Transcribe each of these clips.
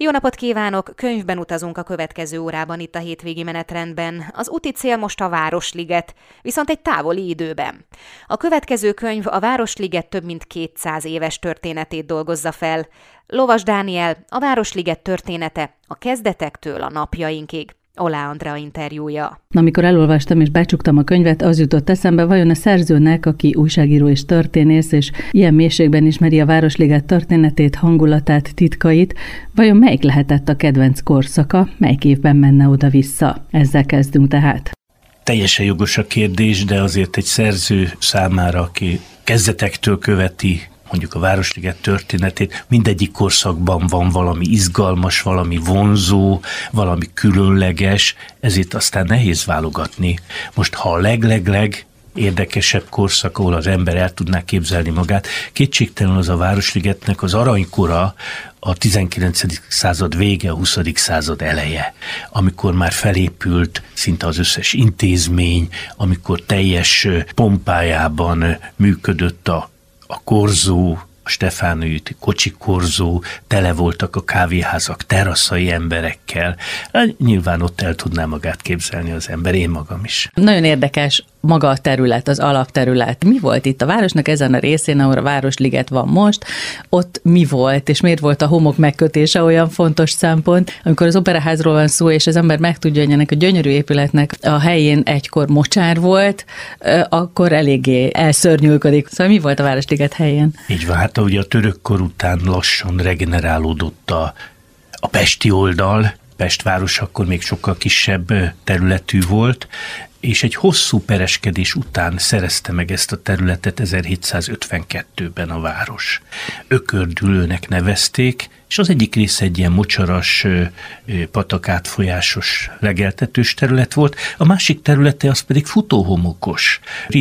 Jó napot kívánok! Könyvben utazunk a következő órában itt a hétvégi menetrendben. Az úti cél most a Városliget, viszont egy távoli időben. A következő könyv a Városliget több mint 200 éves történetét dolgozza fel. Lovas Dániel, a Városliget története a kezdetektől a napjainkig. Olá Andrea interjúja. Amikor elolvastam és becsuktam a könyvet, az jutott eszembe, vajon a szerzőnek, aki újságíró és történész, és ilyen mélységben ismeri a Városliget történetét, hangulatát, titkait, vajon melyik lehetett a kedvenc korszaka, melyik évben menne oda-vissza? Ezzel kezdünk tehát. Teljesen jogos a kérdés, de azért egy szerző számára, aki kezdetektől követi mondjuk a Városliget történetét, mindegyik korszakban van valami izgalmas, valami vonzó, valami különleges, ezért aztán nehéz válogatni. Most ha a leg érdekesebb korszak, ahol az ember el tudná képzelni magát, kétségtelen az a Városligetnek az aranykora, a 19. század vége, a 20. század eleje, amikor már felépült szinte az összes intézmény, amikor teljes pompájában működött a korzó, a Stefánői kocsikorzó, tele voltak a kávéházak teraszai emberekkel. Nyilván ott el tudná magát képzelni az ember, én magam is. Nagyon érdekes maga a terület, az alapterület. Mi volt itt a városnak ezen a részén, ahol a Városliget van most? Ott mi volt, és miért volt a homok megkötése olyan fontos szempont? Amikor az operaházról van szó, és az ember megtudja, hogy ennek a gyönyörű épületnek a helyén egykor mocsár volt, akkor eléggé elszörnyűködik. Szóval mi volt a Városliget helyén? Így van, hát ugye a török kor után lassan regenerálódott a pesti oldal. Pest város akkor még sokkal kisebb területű volt, és egy hosszú pereskedés után szerezte meg ezt a területet 1752-ben a város. Ökördülőnek nevezték, és az egyik része egy ilyen mocsaras, patakátfolyásos, legeltetős terület volt, a másik területe az pedig futóhomokos,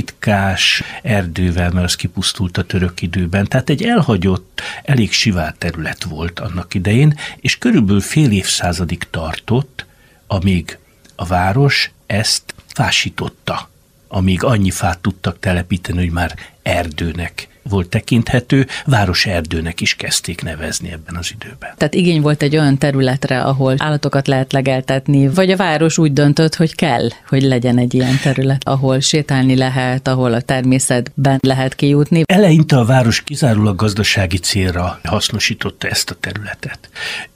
ritkás erdővel, mert az kipusztult a török időben, tehát egy elhagyott, elég sivár terület volt annak idején, és körülbelül fél évszázadig tartott, amíg a város ezt fásította, amíg annyi fát tudtak telepíteni, hogy már erdőnek volt tekinthető, városerdőnek is kezdték nevezni ebben az időben. Tehát igény volt egy olyan területre, ahol állatokat lehet legeltetni, vagy a város úgy döntött, hogy kell, hogy legyen egy ilyen terület, ahol sétálni lehet, ahol a természetben lehet kijutni. Eleinte a város kizárólag gazdasági célra hasznosította ezt a területet,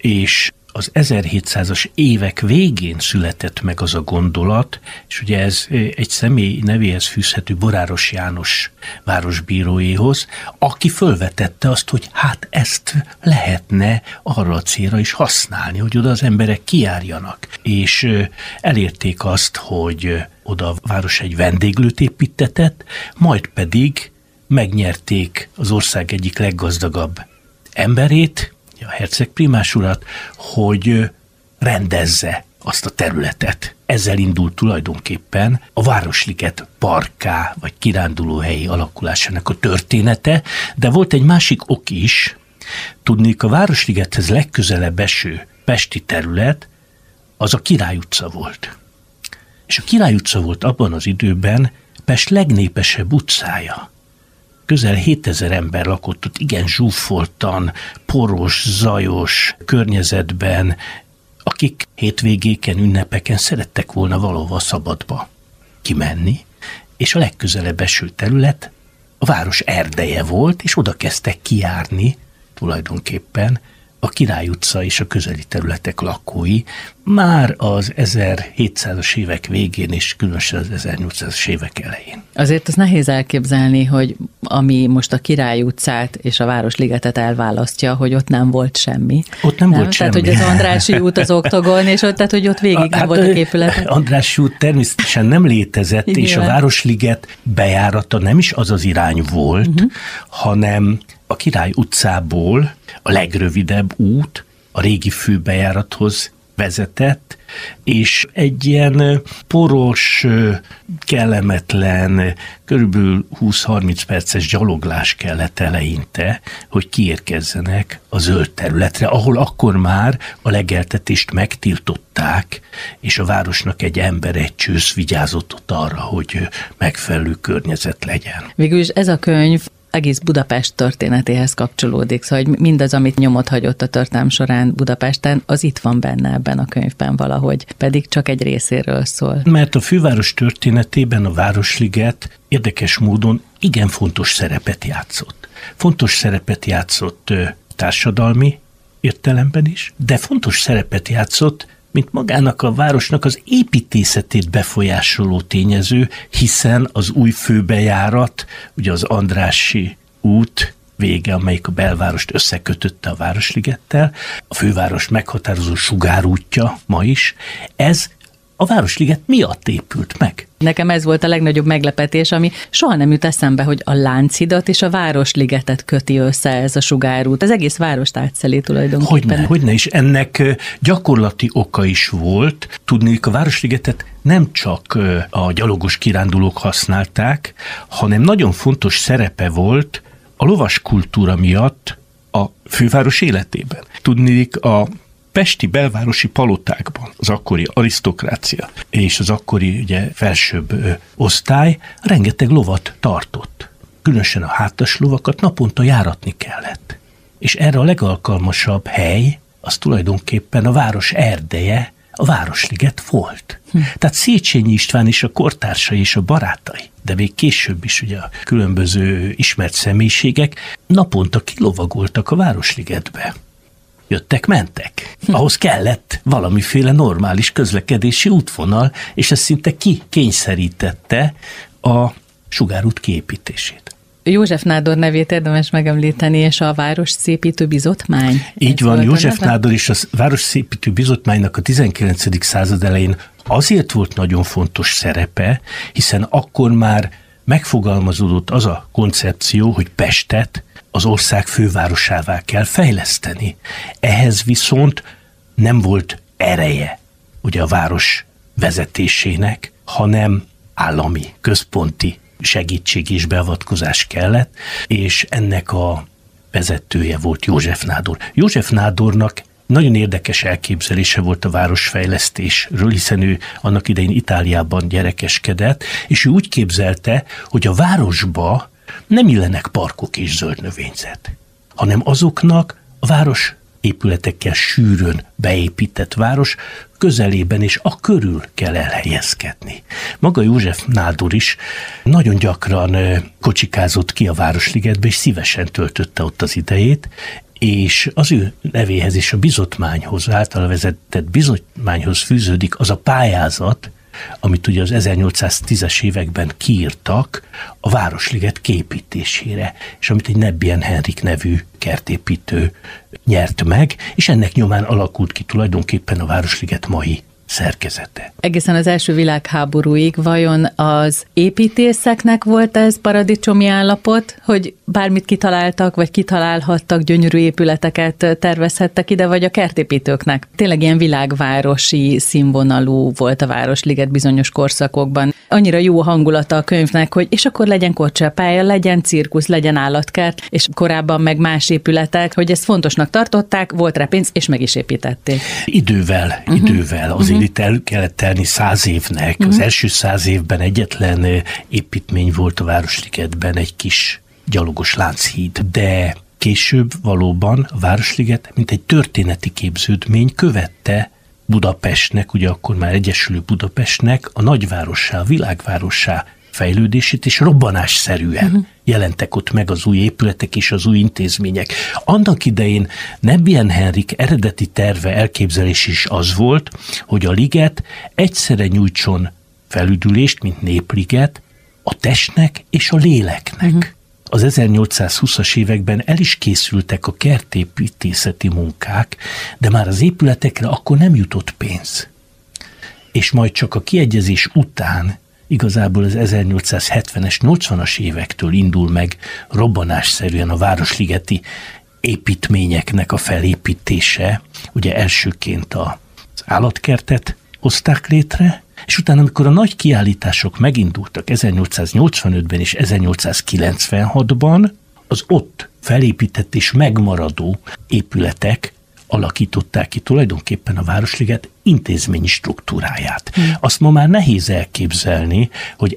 és az 1700-as évek végén született meg az a gondolat, és ugye ez egy személy nevéhez fűzhető, Boráros János városbíróéhoz, aki fölvetette azt, hogy hát ezt lehetne arra a célra is használni, hogy oda az emberek kijárjanak. És elérték azt, hogy oda a város egy vendéglőt építetett, majd pedig megnyerték az ország egyik leggazdagabb emberét, a herceg primás urat, hogy rendezze azt a területet. Ezzel indult tulajdonképpen a Városliget parkká, vagy kirándulóhelyi alakulásának a története, de volt egy másik ok is. Tudnék, a Városligethez legközelebb eső pesti terület az a Király utca volt. És a Király utca volt abban az időben Pest legnépesebb utcája. Közel 7000 ember lakott ott, igen zsúfoltan, poros, zajos környezetben, akik hétvégéken, ünnepeken szerettek volna valahova szabadba kimenni, és a legközelebb eső terület a város erdeje volt, és oda kezdtek kijárni tulajdonképpen a Király utca és a közeli területek lakói már az 1700-as évek végén és különösen az 1800-as évek elején. Azért az nehéz elképzelni, hogy ami most a Király utcát és a Városligetet elválasztja, hogy ott nem volt semmi. Ott nem volt semmi. Tehát, hogy az Andrássy út az Oktogon, és ott, tehát, hogy ott végig nem voltak épületek. Andrássy út természetesen nem létezett, igen. És a Városliget bejárata nem is az az irány volt, hanem a Király utcából a legrövidebb út a régi főbejárathoz vezetett, és egy ilyen poros, kellemetlen, körülbelül 20-30 perces gyaloglás kellett eleinte, hogy kiérkezzenek a zöld területre, ahol akkor már a legeltetést megtiltották, és a városnak egy ember, egy csősz vigyázott ott arra, hogy megfelelő környezet legyen. Végül is ez a könyv egész Budapest történetéhez kapcsolódik, szóval hogy mindaz, amit nyomot hagyott a történelem során Budapesten, az itt van benne ebben a könyvben valahogy, pedig csak egy részéről szól. Mert a főváros történetében a Városliget érdekes módon igen fontos szerepet játszott. Fontos szerepet játszott társadalmi értelemben is, de fontos szerepet játszott, mint magának a városnak az építészetét befolyásoló tényező, hiszen az új főbejárat, ugye az Andrássy út vége, amelyik a belvárost összekötötte a Városligettel, a főváros meghatározó sugárútja ma is, ez a Városliget miatt épült meg. Nekem ez volt a legnagyobb meglepetés, ami soha nem jut eszembe, hogy a Lánchidat és a Városligetet köti össze ez a sugárút. Az egész várost átszeli tulajdonképpen. Hogyne, és ennek gyakorlati oka is volt. Tudnék, a Városligetet nem csak a gyalogos kirándulók használták, hanem nagyon fontos szerepe volt a lovas kultúra miatt a főváros életében. Tudnék, a pesti belvárosi palotákban az akkori arisztokrácia és az akkori ugye, felsőbb osztály rengeteg lovat tartott. Különösen a hátas lovakat naponta járatni kellett. És erre a legalkalmasabb hely az tulajdonképpen a város erdeje, a Városliget volt. Tehát Széchenyi István és a kortársai és a barátai, de még később is ugye a különböző ismert személyiségek naponta kilovagoltak a Városligetbe. Jöttek, mentek. Ahhoz kellett valamiféle normális közlekedési útvonal, és ez szinte kikényszerítette a sugárút kiépítését. József Nádor nevét érdemes megemlíteni, és a Városszépítő Bizottmány. Így van, József Nádor és a Városszépítő Bizottmánynak a 19. század elején azért volt nagyon fontos szerepe, hiszen akkor már megfogalmazódott az a koncepció, hogy Pestet az ország fővárosává kell fejleszteni. Ehhez viszont nem volt ereje ugye a város vezetésének, hanem állami, központi segítség és beavatkozás kellett, és ennek a vezetője volt József Nádor. József Nádornak nagyon érdekes elképzelése volt a városfejlesztésről, hiszen ő annak idején Itáliában gyerekeskedett, és ő úgy képzelte, hogy a városba nem illenek parkok és zöld növényzet, hanem azoknak a város épületekkel sűrűn beépített város közelében és a körül kell elhelyezkedni. Maga József Nádor is nagyon gyakran kocsikázott ki a Városligetbe, és szívesen töltötte ott az idejét, és az ő nevéhez és a bizottmányhoz, általa vezetett bizottmányhoz fűződik az a pályázat, amit ugye az 1810-es években kiírtak a Városliget kiépítésére, és amit egy Nebien Henrik nevű kertépítő nyert meg, és ennek nyomán alakult ki tulajdonképpen a Városliget mai szerkezete. Egészen az első világháborúig vajon az építészeknek volt ez paradicsomi állapot, hogy bármit kitaláltak, vagy kitalálhattak, gyönyörű épületeket tervezhettek ide, vagy a kertépítőknek? Tényleg ilyen világvárosi színvonalú volt a Városliget bizonyos korszakokban. Annyira jó hangulata a könyvnek, hogy és akkor legyen korcsolyapálya, legyen cirkusz, legyen állatkert, és korábban meg más épületek, hogy ezt fontosnak tartották, volt rá pénz, és meg is építették. Idővel azért itt el kellett telni 100 évnek. Az első 100 évben egyetlen építmény volt a Városligetben, egy kis gyalogos lánchíd, de később valóban a Városliget, mint egy történeti képződmény követte Budapestnek, ugye akkor már egyesülő Budapestnek a nagyvárossá, a világvárossá fejlődését, és robbanásszerűen jelentek ott meg az új épületek és az új intézmények. Annak idején Nebien Henrik eredeti terve, elképzelés is az volt, hogy a liget egyszerre nyújtson felüdülést, mint népliget, a testnek és a léleknek. Az 1820-as években el is készültek a kertépítészeti munkák, de már az épületekre akkor nem jutott pénz. És majd csak a kiegyezés után, igazából az 1870-es, 80-as évektől indul meg robbanásszerűen a városligeti építményeknek a felépítése. Ugye elsőként az állatkertet hozták létre, és utána, amikor a nagy kiállítások megindultak 1885-ben és 1896-ban, az ott felépített és megmaradó épületek alakították ki tulajdonképpen a Városliget intézményi struktúráját. Azt ma már nehéz elképzelni, hogy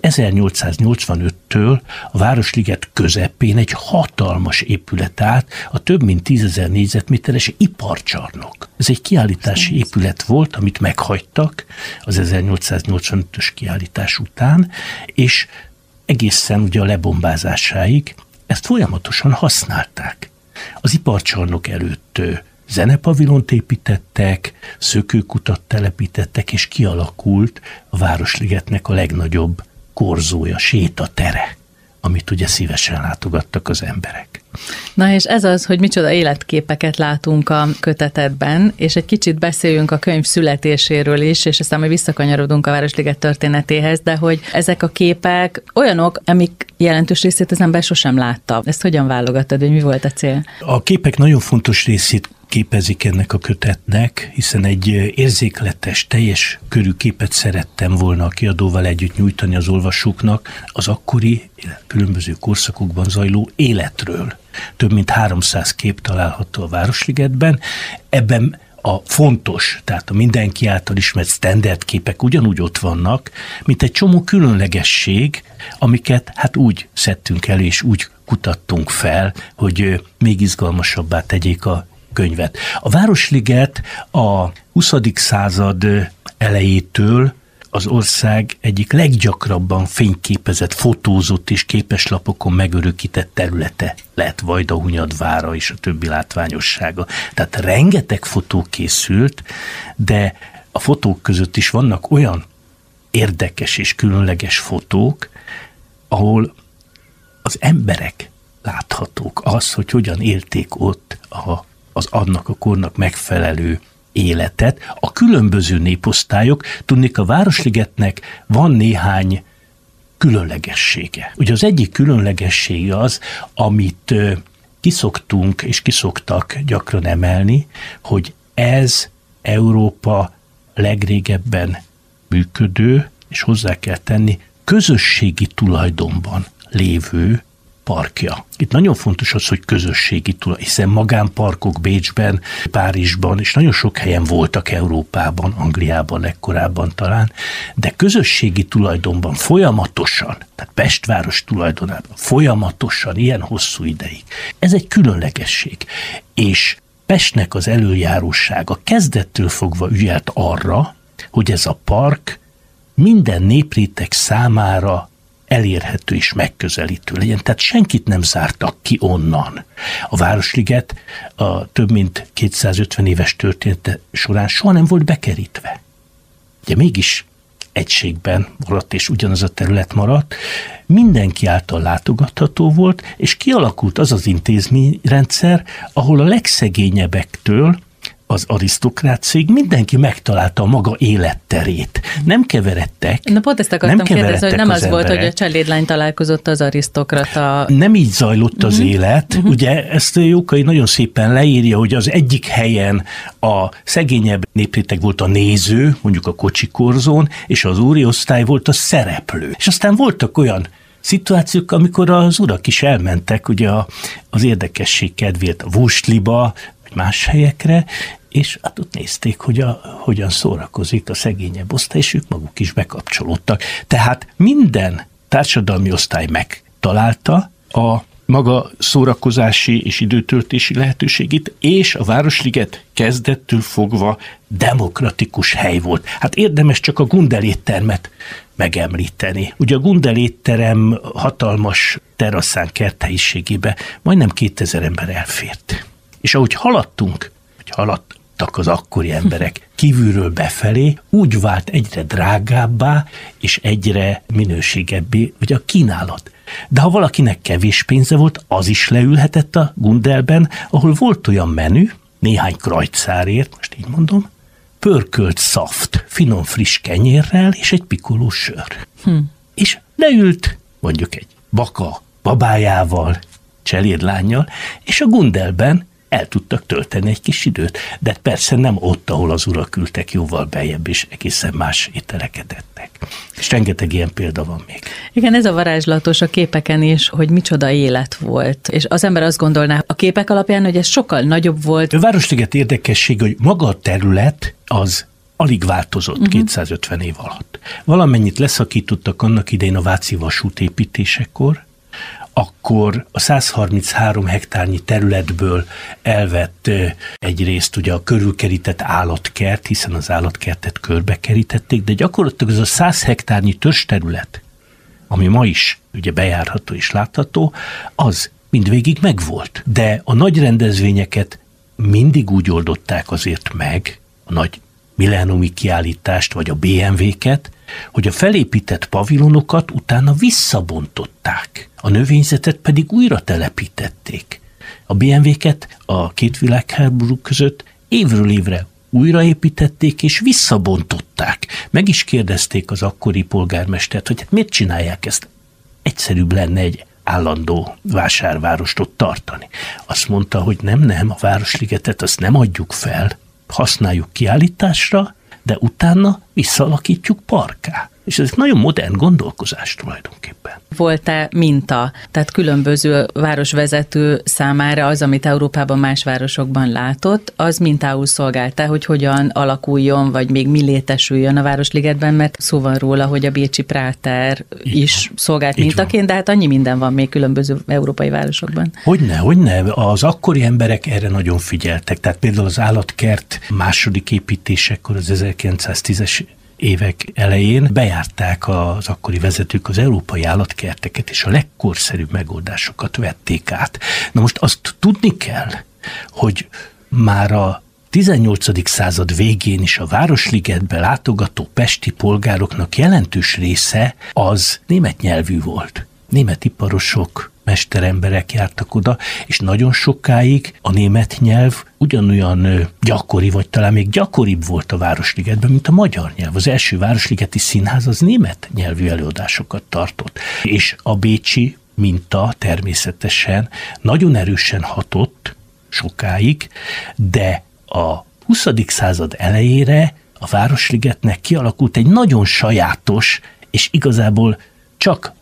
1885-től a Városliget közepén egy hatalmas épület állt, a több mint 10 000 négyzetméteres iparcsarnok. Ez egy kiállítási épület volt, amit meghagytak az 1885-ös kiállítás után, és egészen ugye a lebombázásáig ezt folyamatosan használták. Az iparcsarnok előtt zenepavilont építettek, szökőkutat telepítettek, és kialakult a Városligetnek a legnagyobb korzója, sétatere, amit ugye szívesen látogattak az emberek. Na és ez az, hogy micsoda életképeket látunk a kötetedben, és egy kicsit beszéljünk a könyv születéséről is, és aztán majd visszakanyarodunk a Városliget történetéhez, de hogy ezek a képek olyanok, amik jelentős részét az ember sosem látta. Ezt hogyan válogattad, hogy mi volt a cél? A képek nagyon fontos részét képezik ennek a kötetnek, hiszen egy érzékletes, teljes körű képet szerettem volna a kiadóval együtt nyújtani az olvasóknak az akkori, különböző korszakokban zajló életről. Több mint 300 kép található a Városligetben. Ebben a fontos, tehát a mindenki által ismert standard képek ugyanúgy ott vannak, mint egy csomó különlegesség, amiket hát úgy szedtünk elő, és úgy kutattunk fel, hogy még izgalmasabbá tegyék a könyvet. A Városliget a 20. század elejétől az ország egyik leggyakrabban fényképezett, fotózott és képeslapokon megörökített területe lett, Vajdahunyad vára és a többi látványossága. Tehát rengeteg fotó készült, de a fotók között is vannak olyan érdekes és különleges fotók, ahol az emberek láthatók, az, hogy hogyan élték ott az annak a kornak megfelelő életet. A különböző néposztályok, tudnék, a Városligetnek van néhány különlegessége. Ugye az egyik különlegessége az, amit kiszoktunk és kiszoktak gyakran emelni, hogy ez Európa legrégebben működő, és hozzá kell tenni, közösségi tulajdonban lévő parkja. Itt nagyon fontos az, hogy közösségi tulajdon, hiszen magánparkok Bécsben, Párizsban, és nagyon sok helyen voltak Európában, Angliában legkorábban talán, de közösségi tulajdonban folyamatosan, tehát Pestváros tulajdonában folyamatosan, ilyen hosszú ideig. Ez egy különlegesség. És Pestnek az elöljárósága kezdettől fogva ügyelt arra, hogy ez a park minden népréteg számára elérhető és megközelítő legyen. Tehát senkit nem zártak ki onnan. A Városliget a több mint 250 éves története során soha nem volt bekerítve. Ugye mégis egységben maradt, és ugyanaz a terület maradt, mindenki által látogatható volt, és kialakult az az intézményrendszer, ahol a legszegényebbektől az arisztokráciáig mindenki megtalálta a maga életterét. Nem keveredtek. Na pont ezt akartam kérdezni, hogy nem az volt, hogy a cselédlány találkozott az arisztokrata. Nem így zajlott az élet. Ugye ezt Jókai nagyon szépen leírja, hogy az egyik helyen a szegényebb népréteg volt a néző, mondjuk a kocsikorzón, és az úri osztály volt a szereplő. És aztán voltak olyan szituációk, amikor az urak is elmentek ugye az érdekesség kedvéért a Vósliba, vagy más helyekre, és hát ott nézték, hogy hogyan szórakozik a szegényebb osztály, és ők maguk is bekapcsolódtak. Tehát minden társadalmi osztály megtalálta a maga szórakozási és időtöltési lehetőségét, és a Városliget kezdettől fogva demokratikus hely volt. Hát érdemes csak a Gundel éttermet megemlíteni. Ugye a Gundel étterem hatalmas teraszán, kerthelyiségébe majdnem 2000 ember elfért. És ahogy haladtak az akkori emberek kívülről befelé, úgy vált egyre drágábbá és egyre minőségebbé ugye a kínálat. De ha valakinek kevés pénze volt, az is leülhetett a Gundelben, ahol volt olyan menü, néhány krajcárért, most így mondom, pörkölt szaft, finom friss kenyérrel és egy pikoló sör. És leült mondjuk egy baka babájával, cselédlánnyal, és a Gundelben el tudtak tölteni egy kis időt. De persze nem ott, ahol az urak ültek, jóval beljebb, és egészen más ételeket ettek. És rengeteg ilyen példa van még. Igen, ez a varázslatos a képeken is, hogy micsoda élet volt. És az ember azt gondolná a képek alapján, hogy ez sokkal nagyobb volt. A Városliget érdekessége, hogy maga a terület az alig változott 250 év alatt. Valamennyit leszakítottak annak idején a Váci vasút építésekor, akkor a 133 hektárnyi területből elvett egyrészt ugye a körülkerített állatkert, hiszen az állatkertet körbekerítették, de gyakorlatilag ez a 100 hektárnyi törzsterület, ami ma is ugye bejárható és látható, az mindvégig megvolt. De a nagy rendezvényeket mindig úgy oldották azért meg, a nagy millenniumi kiállítást, vagy a BMW-ket, hogy a felépített pavilonokat utána visszabontották. A növényzetet pedig újra telepítették. A BMW-ket a két világháború között évről évre újraépítették és visszabontották. Meg is kérdezték az akkori polgármestert, hogy hát miért csinálják ezt? Egyszerűbb lenne egy állandó vásárvárost ott tartani. Azt mondta, hogy nem, a Városligetet azt nem adjuk fel, használjuk kiállításra, de utána visszaalakítjuk parkká. És ez egy nagyon modern gondolkozás tulajdonképpen. Volt-e minta? Tehát különböző városvezető számára az, amit Európában más városokban látott, az mintául szolgálta, hogy hogyan alakuljon, vagy még mi létesüljön a Városligetben, mert szó van róla, hogy a bécsi Práter is szolgált mintaként, de hát annyi minden van még különböző európai városokban. Hogyne. Az akkori emberek erre nagyon figyeltek. Tehát például az állatkert második építésekor, az 1910-es évek elején bejárták az akkori vezetők az európai állatkerteket, és a legkorszerűbb megoldásokat vették át. Na most azt tudni kell, hogy már a 18. század végén is a Városligetbe látogató pesti polgároknak jelentős része az német nyelvű volt. Német iparosok, mesteremberek jártak oda, és nagyon sokáig a német nyelv ugyanolyan gyakori, vagy talán még gyakoribb volt a Városligetben, mint a magyar nyelv. Az első Városligeti Színház az német nyelvű előadásokat tartott. És a bécsi minta természetesen nagyon erősen hatott sokáig, de a 20. század elejére a Városligetnek kialakult egy nagyon sajátos, és igazából csak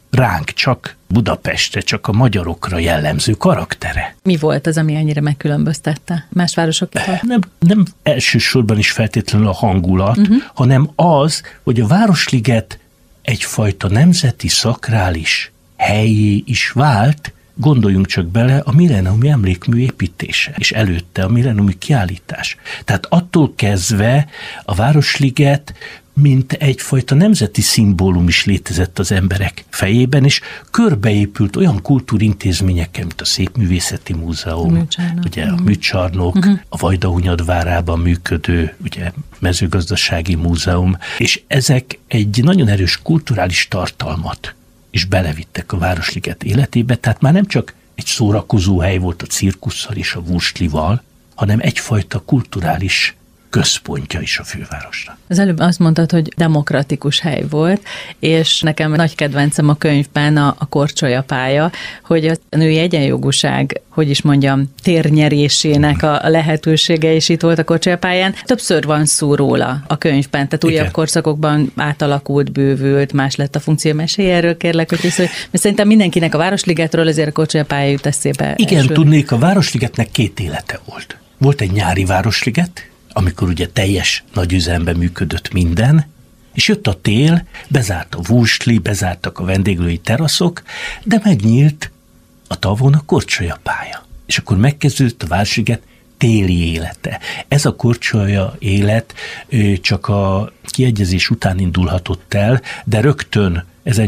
Budapestre, csak a magyarokra jellemző karaktere. Mi volt az, ami ennyire megkülönböztette más városoktól? Nem elsősorban is feltétlenül a hangulat, hanem az, hogy a Városliget egyfajta nemzeti szakrális helyé is vált, gondoljunk csak bele a millenniumi emlékmű építése, és előtte a millenniumi kiállítás. Tehát attól kezdve a Városliget mint egyfajta nemzeti szimbólum is létezett az emberek fejében, és körbeépült olyan kultúrintézményekkel, mint a Szépművészeti Múzeum, ugye a Műcsarnok, a Vajdahunyad várában működő ugye, Mezőgazdasági Múzeum, és ezek egy nagyon erős kulturális tartalmat is belevittek a Városliget életébe, tehát már nem csak egy szórakozó hely volt a cirkusszal és a vurstlival, hanem egyfajta kulturális központja is a fővárosnak. Az előbb azt mondtad, hogy demokratikus hely volt, és nekem nagy kedvencem a könyvben a Korcsolya pálya, hogy a női egyenjogúság, hogy is mondjam, térnyerésének a lehetősége is itt volt a Korcsolya pályán. Többször van szó róla a könyvben, tehát újabb korszakokban átalakult, bővült, más lett a funkció. Mesélj erről, kérlek, hogy mert szerintem mindenkinek a Városligetről azért a Korcsolya pálya jut eszébe. Igen, tudnék, a Városligetnek két élete volt. Volt egy nyári Városliget, amikor ugye teljes nagy üzemben működött minden, és jött a tél, bezárt a vúsli, bezártak a vendéglői teraszok, de megnyílt a tavon a Korcsolya pálya. És akkor megkezdődött a Városliget téli élete. Ez a Korcsolya élet csak a kiegyezés után indulhatott el, de rögtön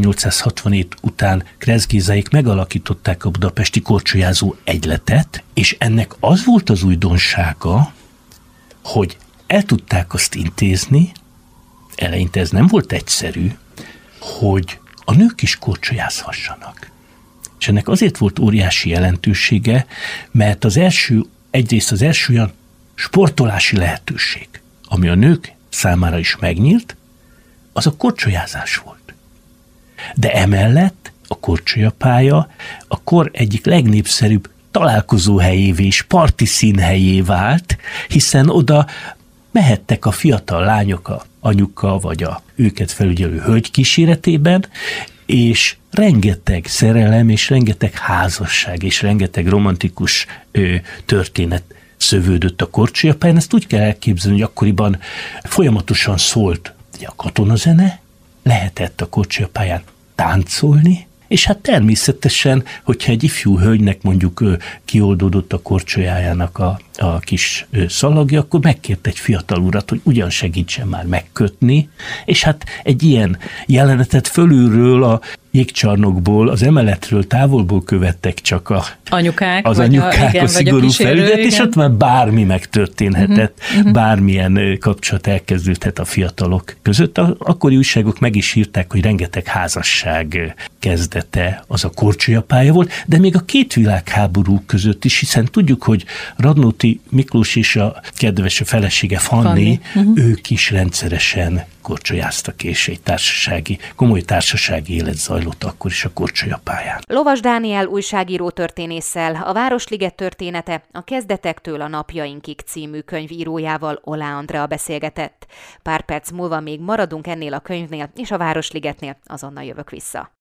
1867 után Kressz Gézáék megalakították a budapesti korcsolyázó egyletet, és ennek az volt az újdonsága, hogy el tudták azt intézni, eleinte ez nem volt egyszerű, hogy a nők is korcsolyázhassanak. És ennek azért volt óriási jelentősége, mert egyrészt az első olyan sportolási lehetőség, ami a nők számára is megnyílt, az a korcsolyázás volt. De emellett a korcsolyapálya a kor egyik legnépszerűbb találkozóhelyévé és parti színhelyé vált, hiszen oda mehettek a fiatal lányok a anyuka vagy a őket felügyelő hölgy kíséretében, és rengeteg szerelem, és rengeteg házasság, és rengeteg romantikus történet szövődött a Korcsolyapályán. Ezt úgy kell elképzelni, hogy akkoriban folyamatosan szólt a katonazene, lehetett a Korcsolyapályán táncolni, és hát természetesen, hogyha egy ifjú hölgynek mondjuk kioldódott a korcsolyájának a kis szalagja, akkor megkért egy fiatal urat, hogy ugyan segítsen már megkötni, és hát egy ilyen jelenetet fölülről a jégcsarnokból, az emeletről, távolból követtek csak az anyukák a szigorú felügyelet, és ott már bármi megtörténhetett, bármilyen kapcsolat elkezdődhet a fiatalok között. Akkori újságok meg is írták, hogy rengeteg házasság kezdete az a Korcsolyapálya volt, de még a két világháború között is, hiszen tudjuk, hogy Radnóti Miklós és a kedves felesége Fanni, ők is rendszeresen korcsolyáztak, és egy komoly társasági élet zajlott akkor is a Korcsolyapályán. Lovas Dániel újságíró történésszel a Városliget története a kezdetektől a napjainkig című könyvírójával, Oláh Andrea beszélgetett. Pár perc múlva még maradunk ennél a könyvnél és a Városligetnél, azonnal jövök vissza.